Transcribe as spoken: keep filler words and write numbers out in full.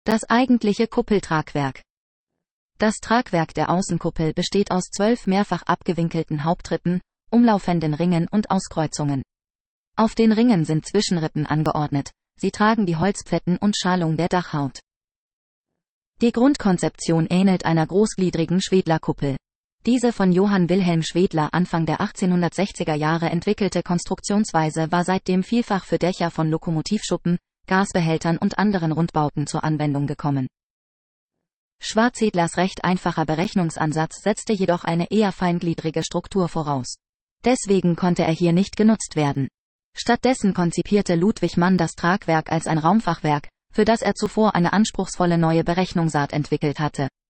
Das eigentliche Kuppeltragwerk. Das Tragwerk der Außenkuppel besteht aus zwölf mehrfach abgewinkelten Hauptrippen, umlaufenden Ringen und Auskreuzungen. Auf den Ringen sind Zwischenrippen angeordnet, sie tragen die Holzplätten und Schalung der Dachhaut. Die Grundkonzeption ähnelt einer großgliedrigen Schwedler-Kuppel. Diese von Johann Wilhelm Schwedler Anfang der achtzehnhundertsechziger Jahre entwickelte Konstruktionsweise war seitdem vielfach für Dächer von Lokomotivschuppen, Gasbehältern und anderen Rundbauten zur Anwendung gekommen. Schwarzedlers recht einfacher Berechnungsansatz setzte jedoch eine eher feingliedrige Struktur voraus. Deswegen konnte er hier nicht genutzt werden. Stattdessen konzipierte Ludwig Mann das Tragwerk als ein Raumfachwerk, für das er zuvor eine anspruchsvolle neue Berechnungsart entwickelt hatte.